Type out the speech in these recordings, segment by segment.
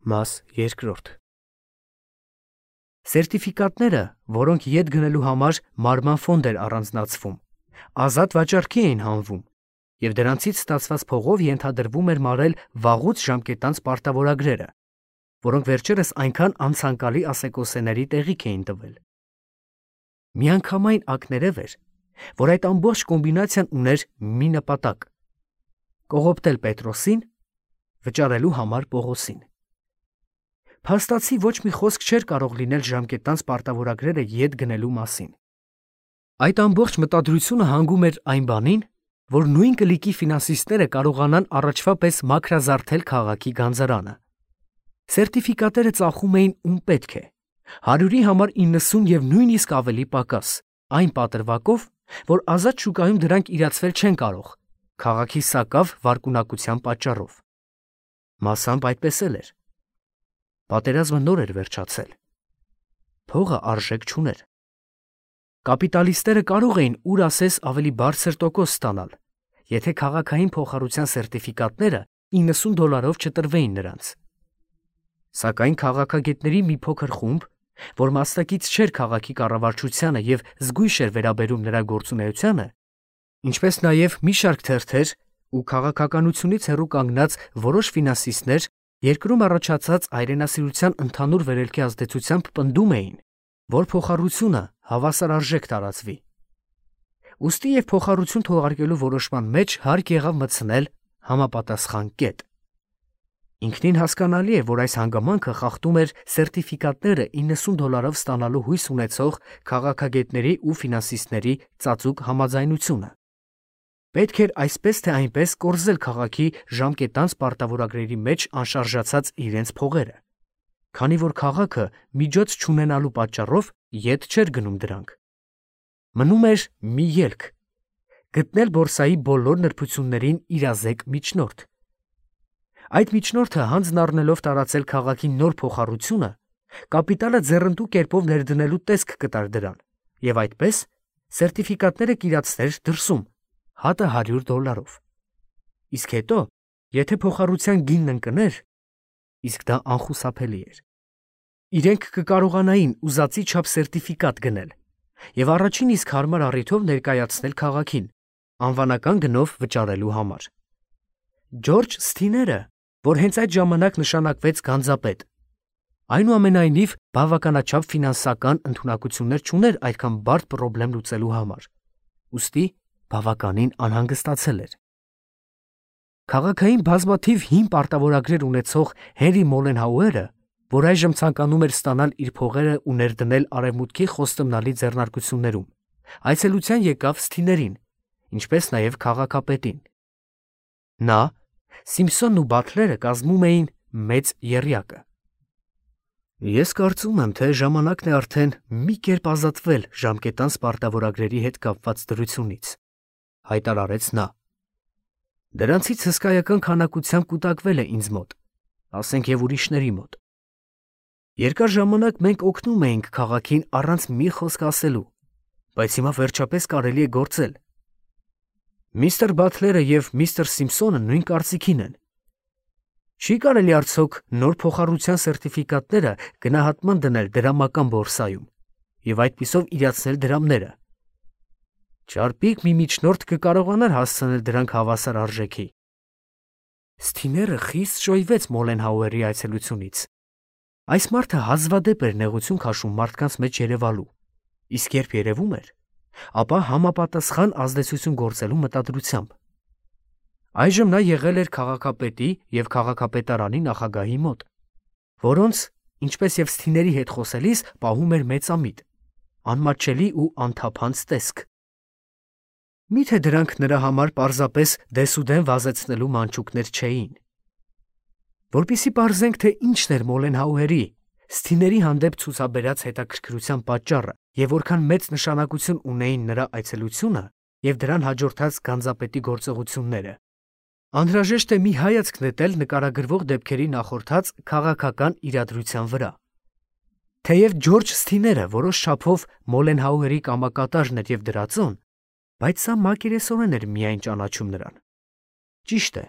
Մաս 2 Սերտիֆիկատները, որոնք ետ գնելու համար մարման ֆոնդ էր առանձնացվում, ազատ վաճառքի էին հանվում, և դրանցից ստացված փողով ենթադրվում էր մարել վաղուց ժամկետանց պարտավորագրերը, որոնք վերջերս այնքան անցանկալի ասեկոսեների տեղիք էին տվել։ Միանգամայն ակներև էր, որ այդ ամբողջ կոմբինացիան ուներ մի նպատակ՝ կողոպտել Պետրոսին, վճարելու համար Պողոսին։ Փաստացի ոչ մի խոսք չէր կարող լինել ժամկետանց պարտավորագրերը ետ գնելու մասին։ Այդ ամբողջ մտադրությունը հանգում էր այն բանին, որ նույն կլիկի ֆինանսիստները կարողանան առաջվա պես մաքրազարդել քաղաքի գանձարանը։ Սերտիֆիկատները ծախում էին ում պետք է, 100-ի համար 90 և նույնիսկ ավելի պակաս, այն պատրվակով, որ ազատ շուկայում դրանք իրացվել չեն կարող, քաղաքի սակավ վարկունակության պատճառով։ Մասամբ այդպես էլ էր։ Պատերազմը նոր էր վերջացել։ Փողը արժեք չուներ։ Կապիտալիստները կարող էին ուր ասես ավելի բարձր տոկոս ստանալ, եթե քաղաքային փոխառության սերտիֆիկատները $90 չտրվեին նրանց։ Սակայն քաղաքագետների մի փոքր խումբ, որ մասնակից չէր քաղաքի կառավարչությանը և զգույշ էր վերաբերում նրա գործունեությանը, ինչպես նաև մի շարք թերթեր ու քաղաքականությունից հեռու կանգնած որոշ ֆինանսիստներ երկրում առաջացած հայրենասիրության ընդհանուր վերելքի ազդեցությամբ պնդում էին, որ փոխառությունը հավասար արժեք տարածվի։ Ուստի և փոխառություն թողարկելու որոշման մեջ հարկ եղավ մտցնել համապատասխան կետ։ Ինքնին հասկանալի է, որ այս հանգամանքը խախտում էր սերտիֆիկատները $90 ստանալու հույս ունեցող քաղաքագետների ու ֆինանսիստների ծածուկ համաձայնությունը։ Պետք էր այսպես թե այնպես կորզել քաղաքի ժամկետանց պարտավորագրերի մեջ անշարժացած իրենց փողերը, քանի որ քաղաքը միջոց չունենալու պատճառով ետ չէր գնում դրանք։ Մնում էր մի ելք՝ գտնել բորսայի բոլոր նրբություններին իրազեկ միջնորդ։ Այդ միջնորդը հանձն առնելով տարածել քաղաքի նոր փոխառությունը, կապիտալը ձեռնտու կերպով ներդնելու տեսք կտար դրան, և այդպես սերտիֆիկատները կիրացներ դրսում, հատը $100։ Իսկ հետո, եթե փոխառության գինն ընկներ, իսկ դա անխուսափելի էր, իրենք կկարողանային ուզածի չափ սերտիֆիկատ գնել և առաջին իսկ հարմար առիթով ներկայացնել քաղաքին, անվանական գնով վճարելու համար։ Ջորջ Սթիները, որ հենց այդ ժամանակ նշանակվեց գանձապետ, այնուամենայնիվ բավականաչափ ֆինանսական ընդունակություններ չուներ այդքան բարդ պրոբլեմ լուծելու համար, ուստի բավականին անհանգստացել էր։ Քաղաքային բազմաթիվ հին պարտավորագրեր ունեցող Հենրի Մոլենհաուերը, որ այժմ ցանկանում էր ստանալ իր փողերը ու ներդնել Արևմուտքի խոստումնալի ձեռնարկություններում, այցելության եկավ Սթիներին, ինչպես նաև քաղաքապետին։ Նա, Սիմփսոնն ու Բաթլերը կազմում էին մեծ եռյակը։ Ես կարծում եմ, թե ժամանակն է արդեն մի կերպ ազատվել ժամկետանց պարտավորագրերի հետ կապված դրությունից, հայտարարեց նա։ Դրանցից հսկայական քանակությամբ կուտակվել է ինձ մոտ, ասենք և ուրիշների մոտ։ Երկար ժամանակ մենք օգնում էինք քաղաքին առանց մի խոսք ասելու, բայց հիմա վերջապես կարելի է գործել։ Միստր Բաթլերը և միստր Սիմփսոնը նույն կարծիքին են։ Չի կարելի արդյոք նոր փոխառության սերտիֆիկատները գնահատման դնել դրամական բորսայում և այդպիսով իրացնել դրամները։ Չարպիկ մի միջնորդ կկարողանար հասցնել դրանք հավասար արժեքի։ Սթիները խիստ շոյվեց Մոլենհաուերի այցելությունից։ Այս մարդը հազվադեպ էր նեղություն քաշում մարդկանց մեջ երևալու, իսկ երբ երևում էր, ապա համապատասխան ազդեցություն գործելու մտադրությամբ։ Այժմ նա եղել էր քաղաքապետի և քաղաքապետարանի նախագահի մոտ, որոնց, ինչպես և Սթիների հետ խոսելիս, պահում էր մեծամիտ, անմատչելի ու անթափանց տեսք։ Միթե դրանք նրա համար պարզապես դեսուդեն վազեցնելու մանչուկներ չէին։ Որպեսզի պարզենք, թե ինչն էր Մոլենհաուերի, Սթիների հանդեպ ցուցաբերած հետաքրքրության պատճառը և որքան մեծ նշանակություն ունեին նրա այցելությունը և դրան հաջորդած գանձապետի գործողությունները, անհրաժեշտ է մի հայացք նետել նկարագրվող դեպքերի նախորդած քաղաքական իրադրության վրա։ Թեև Ջորջ Սթիները որոշ չափով Մոլենհաուերի կամակատարն էր և դրածոն, բայց սա մակերեսորեն էր միայն ճանաչում նրան։ Ճիշտ է,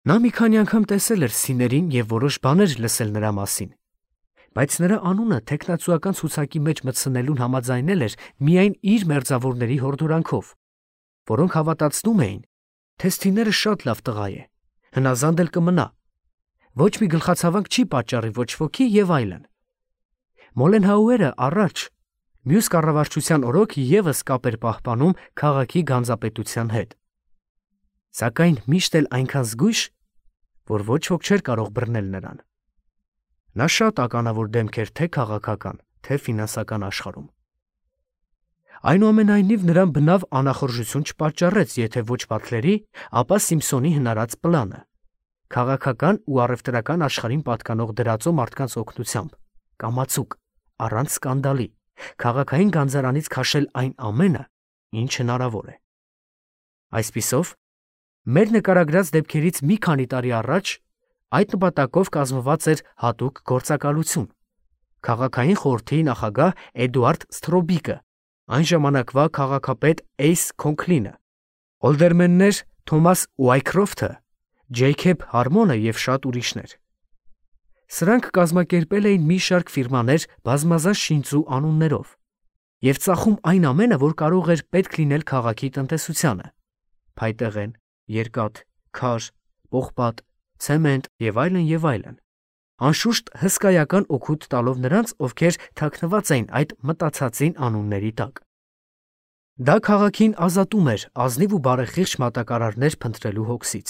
Նա մի քանի անգամ տեսել էր Սիներին և որոշ բաներ լսել նրա մասին, բայց նրա անունը թեկնածուական ցուցակի մեջ մտցնելուն համաձայնել էր միայն իր մերձավորների հորդորանքով, որոնք հավատացնում էին, թե Սթիները շատ լավ տղա է, հնազանդ էլ կմնա, ոչ մի գլխացավանք չի պատճառի ոչ ոքի և այլն։ Մոլենհաուերը առաջ մյուս կառավարչության օրոք ևս կապ էր պահպանում քաղաքի գանձապետության հետ, սակայն միշտ էլ այնքան զգույշ, որ ոչ ոք չէր կարող բռնել նրան։ Նա շատ ականավոր դեմք էր թե քաղաքական, թե ֆինանսական աշխարհում։ Այնուամենայնիվ նրան բնավ անախորժություն չպատճառեց, եթե ոչ Բաթլերի, ապա Սիմփսոնի հնարած պլանը, քաղաքական ու առևտրական աշխարհին պատկանող դրածո մարդկանց օգնությամբ, կամացուկ, առանց սկանդալի, քաղաքային գանձարանից քաշել այն ամենը, ինչ հնարավոր է։ Այսպիսով, մեր նկարագրած դեպքերից մի քանի տարի առաջ այդ նպատակով կազմված էր հատուկ գործակալություն, քաղաքային խորհրդի նախագահ Էդուարդ Սթրոբիկը, այն ժամանակվա քաղաքապետ Էյս Քոնքլինը, օլդերմեններ Թոմաս Ուայքրոֆթը, Ջեյքեբ Հարմոնը և շատ ուրիշներ։ Սրանք կազմակերպել էին մի շարք ֆիրմաներ բազմազան շինծու անուններով և ծախում այն ամենը, որ կարող էր պետք լինել քաղաքի տնտեսությանը՝ փայտեղեն, երկաթ, քար, պողպատ, ցեմենտ և այլն և այլն, անշուշտ հսկայական օգուտ տալով նրանց, ովքեր թաքնված էին այդ մտածածին անունների տակ։ Դա քաղաքին ազատում էր ազնիվ ու բարեխիղճ մատակարարներ փնտրելու հոգսից։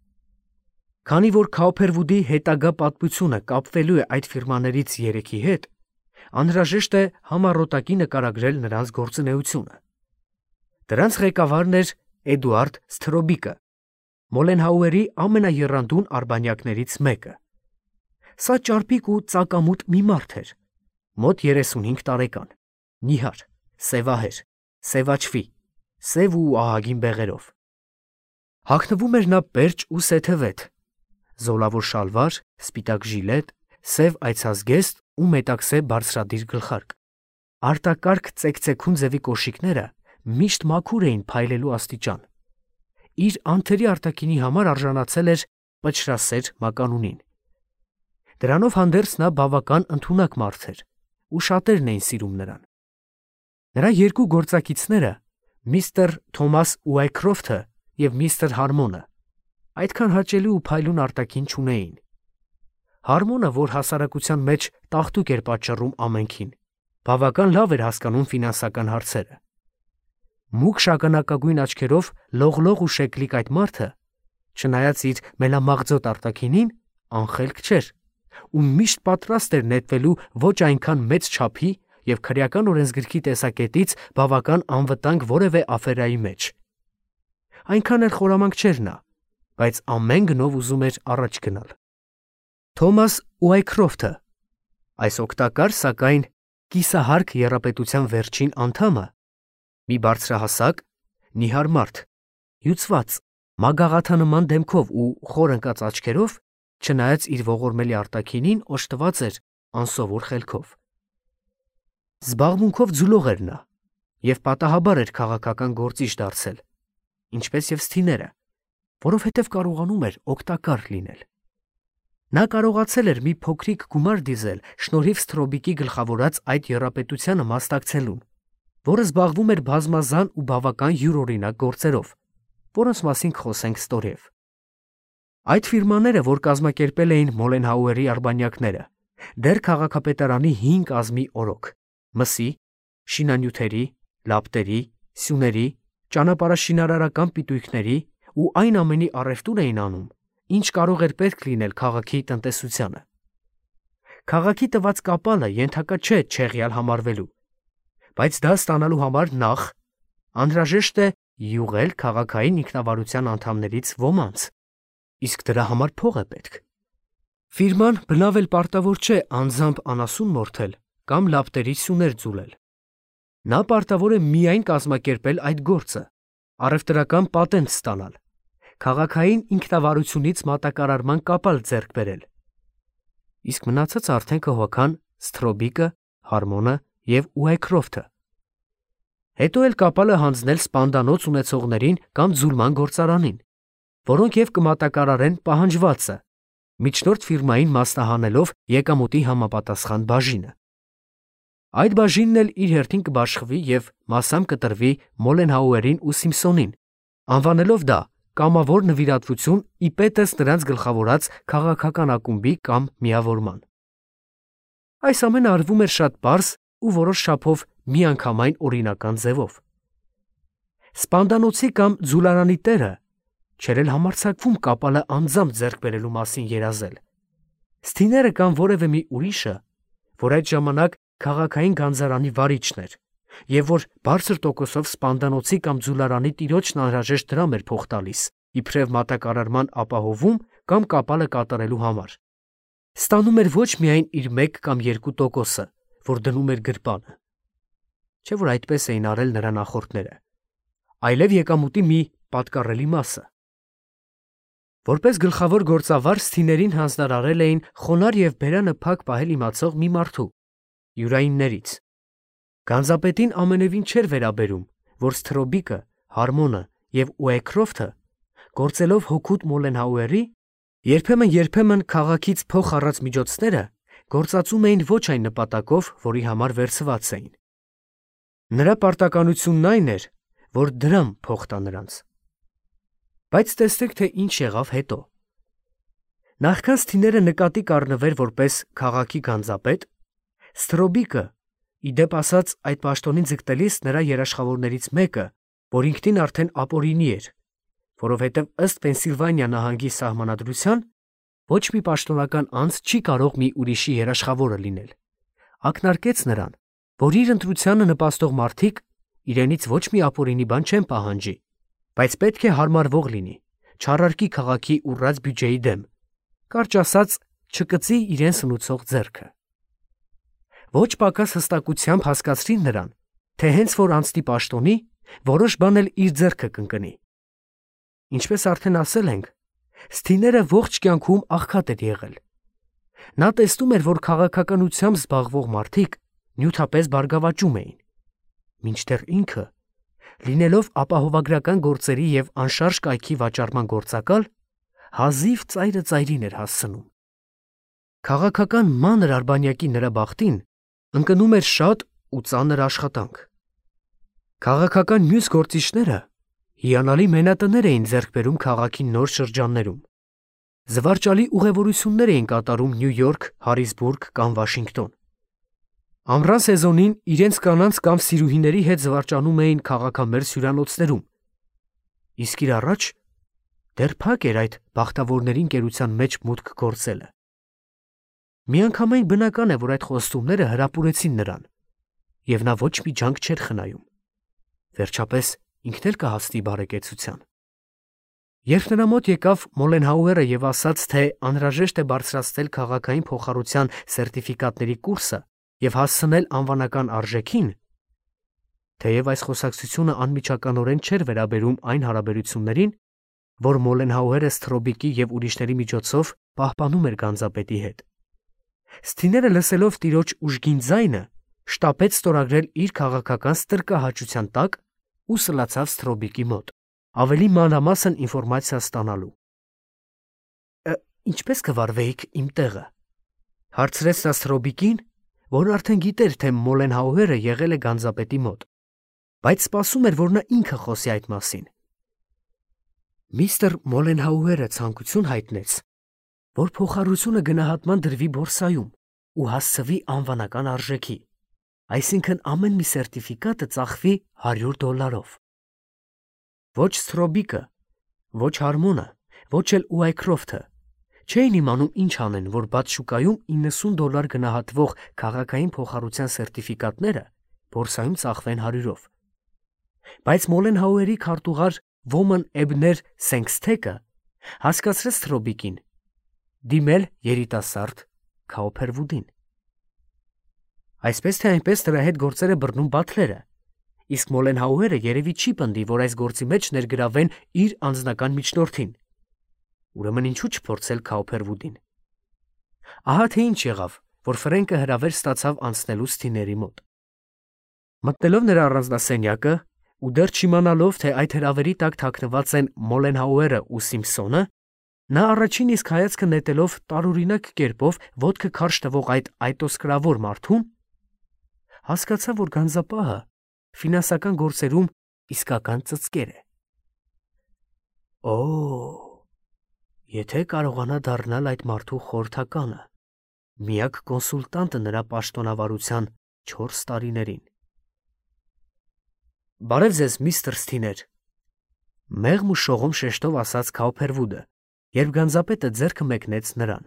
Քանի որ Քաուփերվուդի հետագա պատմությունը կապվելու է այդ ֆիրմաներից երեքի հետ, անհրաժեշտ է համառոտակի նկարագրել նրանց գործունեությունը։ Դրանց ղեկավարն էր Էդուարդ Սթրոբիկը, Մոլենհաուերի ամենաեռանդուն արբանյակներից մեկը։ Սա ճարպիկ ու ծակամուտ մի մարդ էր, մոտ 35 տարեկան, նիհար, սևահեր, սևաչվի, սև ու ահագին բեղերով։ Հագնվում էր նա պերճ ու սեթևեթ, զոլավոր շալվար, սպիտակ ժիլետ, սև այցազգեստ ու մետաքսե բարձրադիր գլխարկ։ Արտակարգ ծեքծեքուն ձևի կոշիկները միշտ մաքուր էին փայլելու աստիճան։ Իր անթերի արտաքինի համար արժանացել էր պչրասեր մականունին։ Դրանով հանդերձ նա բավական ընդունակ մարդ էր ու շատերն էին սիրում նրան։ Նրա երկու գործակիցները, միստր Թոմաս Ուայքրոֆթը և միստր Հարմոնը, այդքան հաճելի ու փայլուն արտաքին չունեին։ Հարմոնը, որ հասարակության մեջ տաղտուկ էր պատճառում ամենքին, բավական լավ էր հասկանում ֆինանսական հարցերը։ Մուգ շագանակագույն աչքերով լողլող ու շեկլիկ այդ մարդը, չնայած իր մելամաղձոտ արտաքինին, անխելք չէր ու միշտ պատրաստ էր նետվելու ոչ այնքան մեծ չափի և քրեական օրենսգրքի տեսակետից բավական անվտանգ որևէ աֆերայի մեջ։ Այնքան էլ խորամանկ չէր նա, բայց ամեն գնով ուզում էր առաջ գնալ։ Թոմաս Ուայքրոֆթը, այս օգտակար, սակայն կիսահարկ եռապետության վերջին անդամը, մի բարձրահասակ, նիհար մարդ, հյուծված, մագաղաթանման դեմքով ու խոր ընկած աչքերով, չնայած իր ողորմելի արտաքինին, օժտված էր անսովոր խելքով։ Զբաղմունքով ձուլող էր նա և պատահաբար էր քաղաքական գործիչ դարձել, ինչպես և Սթիները, որովհետև կարողանում էր օգտակար լինել։ Նա կարողացել էր մի փոքրիկ գումար դիզել շնորհիվ Սթրոբիկի գլխավորած այդ եռապետությանը մասնակցելուն, որը զբաղվում էր բազմազան ու բավական յուրօրինակ գործերով, որոնց մասին կխոսենք ստորև։ Այդ ֆիրմաները, որ կազմակերպել էին Մոլենհաուերի արբանյակները, դեռ քաղաքապետարանի հին կազմի օրոք, մսի, շինանյութերի, լապտերի, սյուների, ճանապարհաշինարարական պիտույքների ու այն ամենի առևտուր էին անում, ինչ կարող էր պետք լինել քաղաքի տնտեսությանը։ Քաղաքի տված կապալը ենթակա չէ չեղյալ համարվելու, բայց դա ստանալու համար նախ անհրաժեշտ է յուղել քաղաքային ինքնավարության անդամներից ոմանց, իսկ դրա համար փող է պետք։ Ֆիրման բնավ էլ պարտավոր չէ անձամբ անասուն մորթել կամ լապտերի սյուներ ձուլել։ Նա պարտավոր է միայն կազմակերպել այդ գործը, առևտրական պատենտ ստանալ, քաղաքային ինքնավարությունից մատակարարման կապալ ձեռք բերել։ Իսկ մնացածը արդեն կհոգան Սթրոբիկը, Հարմոնը և Ուայքրոֆթը։ Հետո էլ կապալը հանձնել սպանդանոց ունեցողներին կամ ձուլման գործարանին, որոնք եւ կմատակարարեն պահանջվածը, միջնորդ ֆիրմային մասնահանելով եկամուտի համապատասխան բաժինը։ Այդ բաժինն էլ իր հերթին կբաշխվի եւ մասամբ կտրվի Մոլենհաուերին ու Սիմփսոնին, անվանելով դա կամավոր նվիրատվություն ի պետս նրանց գլխավորած քաղաքական ակումբի կամ միավորման։ Այս ամենը արվում էր շատ պարզ ու որոշ չափով միանգամայն օրինական ձևով։ Սպանդանոցի կամ ձուլարանի տերը չէր էլ համարձակվում կապալը անձամբ ձեռք բերելու մասին երազել։ Սթիները կամ որևէ մի ուրիշը, որ այդ ժամանակ քաղաքային գանձարանի վարիչն էր, եւ որ բարձր տոկոսով սպանդանոցի կամ ձուլարանի տիրոջն անհրաժեշտ դրամ էր փող տալիս, իբրև մատակարարման ապահովում կամ կապալը կատարելու համար, ստանում էր ոչ միայն իր 1 կամ 2%-ը, որ դնում էր գրպանը, չէ՞ որ այդպես էին արել նրա նախորդները, այլև եկամուտի մի պատկառելի մասը։ Որպես գլխավոր գործավար Սթիներին հանձնարարել էին խոնար եւ բերանը փակ պահել իմացող մի մարդու, յուրայիններից։ Գանձապետին ամենևին չէր վերաբերում, որ Սթրոբիկը, Հարմոնը եւ Ուեյքրոֆթը, գործելով հօգուտ Մոլենհաուերի, երբեմն քաղաքից փող առած միջոցները գործածում էին ոչ այն նպատակով, որի համար վերցված էին։ Նրա պարտականությունն այն էր, որ դրամ փող տա նրանց։ Բայց տեսեք, թե ինչ եղավ հետո։ Նախքան Սթիները նկատի կառնվեր որպես քաղաքի գանձապետ, Սթրոբիկը, իդեպ ասած այդ պաշտոնին ձգտելիս նրա երաշխավորներից մեկը, որ ինքնին արդեն ապօրինի էր, որովհետև ըստ Պենսիլվանիա նահանգի սահմանադրության ոչ մի պաշտոնական անձ չի կարող մի ուրիշի երաշխավորը լինել, ակնարկեց նրան, որ իր ընտրությանը նպաստող մարդիկ իրենից ոչ մի ապօրինի բան չեն պահանջի, բայց պետք է հարմարվող լինի, չառարկի քաղաքի ուռած բյուջեի դեմ, կարճ ասած, չկծի իրեն սնուցող ձեռքը։ Ոչ պակաս հստակությամբ հասկացրին նրան, թե հենց որ անցնի պաշտոնի, որոշ բան էլ իր ձեռքը կընկնի։ Ինչպես արդեն ասել ենք, Սթիները ողջ կյանքում աղքատ էր եղել։ Նա տեսնում էր, որ քաղաքականությամբ զբաղվող մարդիկ նյութապես բարգավաճում էին, մինչդեռ ինքը, լինելով ապահովագրական գործերի եւ անշարժ կայքի վաճառման գործակալ, հազիվ ծայրը ծայրին էր հասցնում։ Քաղաքական մանր արբանյակի նրա բախտին ընկնում էր շատ ու ծանր աշխատանք։ Քաղաքական մյուս գործիչները հիանալի մենատներ էին ձեռք բերում քաղաքի նոր շրջաններում։ Զվարճալի ուղևորություններ էին կատարում Նյու Յորք, Հարիսբուրգ կամ Վաշինգտոն։ Ամռան սեզոնին իրենց կանանց կամ սիրուհիների հետ զվարճանում էին քաղաքամերձ հյուրանոցներում։ Իսկ իր առաջ դեռ փակ էր այդ բախտավորների ընկերության մեջ մուտք գործելը։ Միանգամայն բնական է, որ այդ խոստումները հրապուրեցին նրան, եւ նա ոչ մի ջանք չէր խնայում։ Վերջապես ինքն էլ կհասնի բարեկեցության։ Երբ նրա մոտ եկավ Մոլենհաուերը եւ ասաց, թե անհրաժեշտ է բարձրացնել քաղաքային փոխառության սերտիֆիկատների կուրսը եւ հասցնել անվանական արժեքին, թեև այս խոսակցությունը անմիջականորեն չէր վերաբերում այն հարաբերություններին, որ Մոլենհաուերը Սթրոբիկի եւ ուրիշների միջոցով պահպանում էր գանձապետի հետ։ Սթիները լսելով տիրոջ ուժգին ձայնը, շտապեց ստորագրել իր քաղաքական ստրկահաճության տակ ու սլացավ Սթրոբիկի մոտ, ավելի մանրամասն ինֆորմացիա ստանալու։ Ինչպես կվարվեիք իմ տեղը, հարցրեց նա Սթրոբիկին, որ արդեն գիտեր, թե Մոլենհաուերը եղել է գանձապետի մոտ, բայց սպասում էր, որ նա ինքը խոսի այդ մասին։ Միստր Մոլենհաուերը ցանկություն հայտնեց, որ փոխառությունը գնահատման դրվի բորսայում ու հասցվի անվանական արժեքի, այսինքն ամեն մի սերտիֆիկատը ծախվի $100։ Ոչ Սթրոբիկը, ոչ Հարմոնը, ոչ էլ Ուայքրոֆթը չէին իմանում ինչ անեն, որ բաց շուկայում $90 գնահատվող քաղաքային փոխառության սերտիֆիկատները բորսայում ծախվեն 100-ով։ Բայց Մոլենհաուերի քարտուղար Ոման Էբներ Սենքսթեկը հասկացրեց Սթրոբիկին դիմել երիտասարդ Քաուփերվուդին։ Այսպես թե այնպես դրա հետ գործերը բռնում Բաթլերը, իսկ Մոլենհաուերը երևի չի պնդի, որ այս գործի մեջ ներգրավեն իր անձնական միջնորդին։ Ուրեմն ինչու չփորձել Քաուփերվուդին։ Ահա թե ինչ եղավ, որ Ֆրենկը հրավեր ստացավ անցնելու Սթիների մոտ։ Մտնելով նրա առանձնասենյակը, ու դեռ չիմանալով, թե այդ հրավերի տակ թաքնված են Մոլենհաուերը ու Սիմփսոնը, նա առաջին իսկ հայացքը նետելով տարօրինակ կերպով ոտքը քարշ տվող այդ այտոսկրավոր մարդուն, հասկացավ, որ գանձապահը ֆինանսական գործերում իսկական ծծկեր է։ Օ, եթե կարողանա դառնալ այդ մարդու խորհրդականը, միակ կոնսուլտանտը նրա պաշտոնավարության 4 տարիներին։ Բարև ձեզ, միստր Սթիներ, մեղմ ու շողում շեշտով ասաց Քաուփերվուդը, երբ գանձապետը ձեռքը մեկնեց նրան։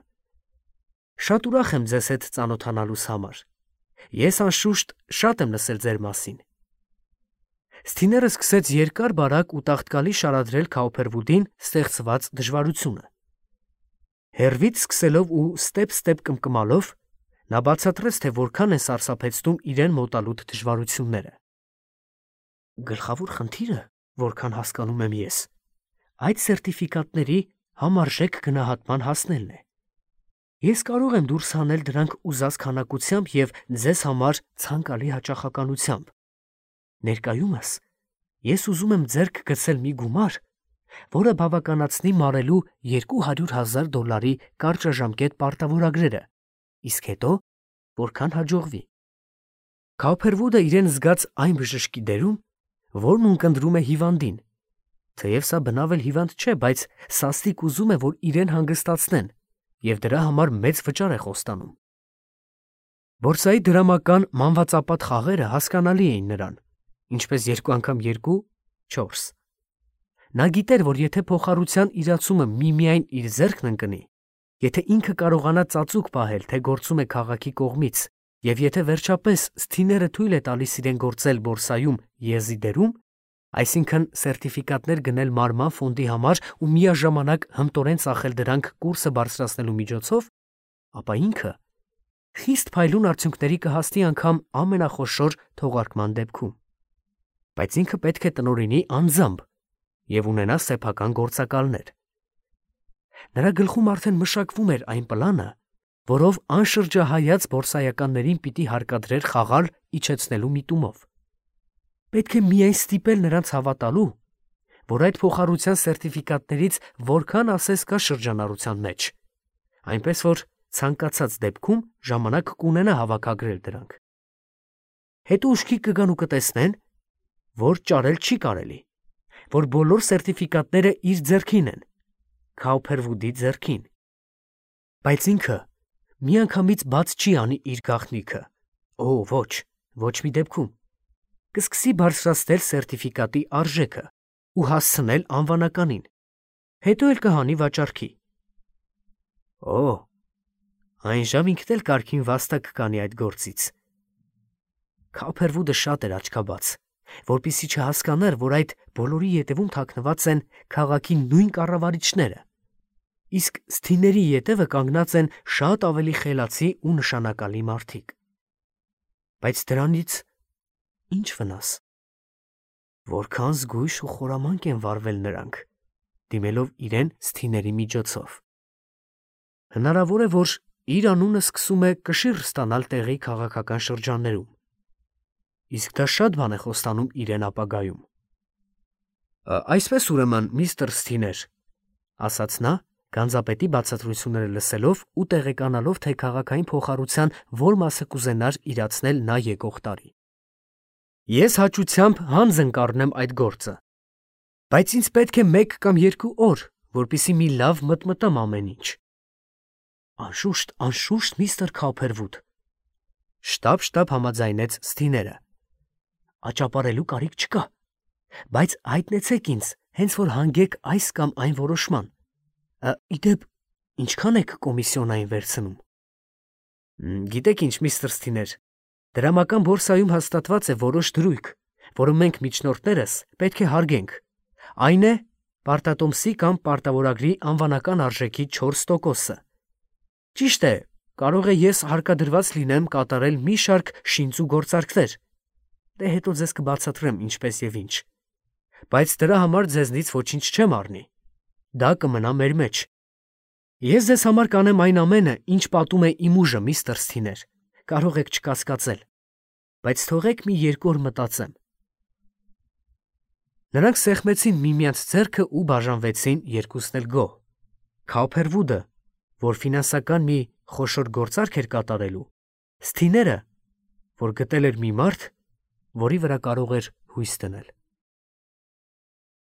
Շատ ուրախ եմ ձեզ հետ ծանոթանալուս համար։ Ես անշուշտ շատ եմ լսել ձեր մասին։ Սթիները սկսեց երկար-բարակ ու տաղտկալի շարադրել Քաուփերվուդին ստեղծված դժվարությունը։ Հեռվից սկսելով ու ստեպ կմկմալով, նա բացատրեց, թե որքան են սարսափեցնում իրեն մոտալուտ դժվարությունները։ Գլխավոր խնդիրը, որքան հասկանում եմ ես, այդ սերտիֆիկատների համարժեք գնահատման հասնելն է։ Ես կարող եմ դուրս հանել դրանք ուզած քանակությամբ և ձեզ համար ցանկալի հաճախականությամբ։ Ներկայումս ես ուզում եմ ձեռք գցել մի գումար, որը բավականացնի մարելու $200,000 կարճաժամկետ պարտավորագրերը, իսկ հետո որքան հաջողվի։ Քաուփերվուդը իրեն զգաց այն բժշկի դերում, որն ունկնդրում է հիվանդին, թեև սա բնավ էլ հիվանդ չէ, բայց սաստիկ ուզում է, որ իրեն հանգստացնեն, և դրա համար մեծ վճար է խոստանում։ Բորսայի դրամական մանվածապատ խաղերը հասկանալի էին նրան, ինչպես 2 անգամ 2 4։ Նա գիտեր, որ եթե փոխառության իրացումը միմիայն իր ձեռքն ընկնի, եթե ինքը կարողանա ծածուկ պահել, թե գործում է քաղաքի կողմից, և եթե վերջապես Սթիները թույլ է տալիս իրեն գործել բորսայում եզի դերում, այսինքն սերտիֆիկատներ գնել մարման ֆոնդի համար ու միաժամանակ հմտորեն ծախել դրանք կուրսը բարձրացնելու միջոցով, ապա ինքը խիստ փայլուն արդյունքների կհասնի անգամ ամենախոշոր թողարկման դեպքում։ Բայց ինքը պետք է տնօրինի անձամբ և ունենա սեփական գործակալներ։ Նրա գլխում արդեն մշակվում էր այն պլանը, որով անշրջահայաց բորսայականներին պիտի հարկադրեր խաղալ իջեցնելու միտումով։ Պետք է միայն ստիպել նրանց հավատալու, որ այդ փոխառության սերտիֆիկատներից որքան ասես կա շրջանառության մեջ, այնպես որ ցանկացած դեպքում ժամանակ կունենա հավաքագրել դրանք։ Հետո ուշքի կգան ու կտեսնեն, որ ճարել չի կարելի, որ բոլոր սերտիֆիկատները իր ձեռքին են, Քաուփերվուդի ձեռքին։ Բայց ինքը միանգամից բաց չի անի իր գաղտնիքը։ Օ, ոչ մի դեպքում։ Կսկսի բարձրացնել սերտիֆիկատի արժեքը ու հասցնել անվանականին։ Հետո էլ կհանի վաճառքի։ Օ, այնժամ ինքն էլ կարգին վաստակ կանի այդ գործից։ Քաուփերվուդը շատ էր աչքաբաց, որպեսզի չհասկանար, որ այդ բոլորի ետևում թաքնված են քաղաքի նույն կառավարիչները, իսկ Սթիների ետևը կանգնած են շատ ավելի խելացի ու նշանակալի մարդիկ։ Բայց դրանից ինչ վնաս։ Որքան զգույշ ու խորամանկ են վարվել նրանք, դիմելով իրեն Սթիների միջոցով։ Հնարավոր է, որ իր անունը սկսում է կշիռ ստանալ տեղի քաղաքական շրջաններում։ Իսկ դա շատ բան է խոստանում իրեն ապագայում։ Այսպես ուրեմն, միստր Սթիներ, ասաց նա, գանձապետի բացատրությունները լսելով ու տեղեկանալով, թե քաղաքային փոխառության որ մասը կուզենար իրացնել նա եկող տարի։ Ես հաճությամբ հանձն կառնեմ այդ գործը, բայց ինձ պետք է 1 կամ 2 օր, որպեսզի մի լավ մտմտեմ ամեն ինչ։ Անշուշտ, միստր Քաուփերվուդ, շտապ համաձայնեց Սթիները։ Աճապարելու կարիք չկա, բայց հայտնեցեք ինձ, հենց որ հանգեք այս կամ այն որոշման։ Իդեպ, ինչքան եք կոմիսիոնային վերցնում։ Գիտեք ինչ, միստր Սթիներ, դրամական բորսայում հաստատված է որոշ դրույք, որը մենք միջնորդներս պետք է հարգենք։ Այն է պարտատոմսի կամ պարտավորագրի անվանական արժեքի 4%-ը։ Ճիշտ է, կարող է ես հարկադրված լինեմ կատարել մի շարք շինծու գործարքներ, դե հետո ձեզ կբացատրեմ ինչպես եւ ինչ, բայց դրա համար ձեզնից ոչինչ չեմ առնի, դա կմնա մեր մեջ։ Ես ձեզ համար կանեմ այն ամենը, ինչ պատում է իմ ուժը, միստր Սթիներ, կարող եք չկասկածել, բայց թողեք մի 2 օր մտածեմ։ Նրանք սեղմեցին միմյանց ձեռքը ու բաժանվեցին երկուսն էլ գոհ։ Քաուփերվուդը, որ ֆինանսական մի խոշոր գործարք էր կատարելու, Սթիները, որ գտել էր մի մարդ, որի վրա կարող էր հույս դնել։